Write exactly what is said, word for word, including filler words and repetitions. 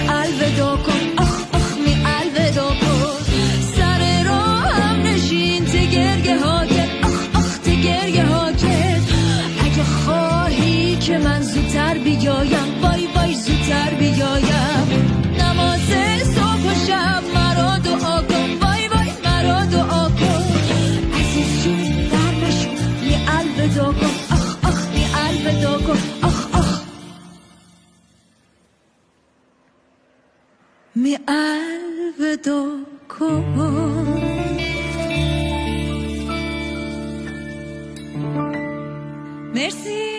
الوداع کن آخ آخ می الوداع کن سر راه هم نشین تگرگه ها کرد آخ آخ تگرگه ها کرد اگه خواهی که من زودتر بیایم وای وای زودتر بیایم نماز صبح و شب مرا دعا کن وای وای مرا دعا کن عزیز جون در نشو می الوداع کن آخ آخ می الوداع کن آخ آخ می الوداع کن مرسی